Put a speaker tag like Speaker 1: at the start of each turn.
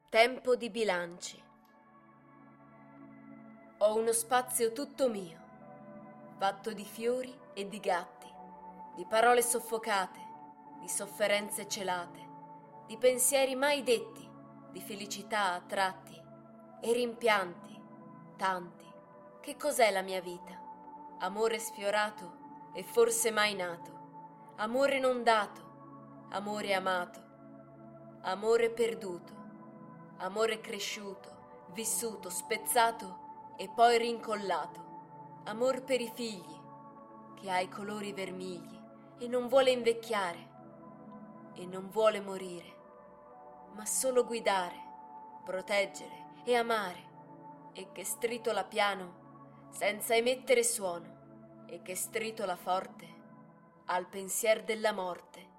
Speaker 1: Tempo di bilanci. Ho uno spazio tutto mio, fatto di fiori e di gatti, di parole soffocate, di sofferenze celate, di pensieri mai detti, di felicità a tratti e rimpianti, tanti. Che cos'è la mia vita? Amore sfiorato e forse mai nato, amore non dato, amore amato, amore perduto, amore cresciuto, vissuto, spezzato e poi rincollato, amor per i figli, che ha i colori vermigli e non vuole invecchiare e non vuole morire, ma solo guidare, proteggere e amare, e che stritola piano senza emettere suono, e che stritola forte al pensier della morte.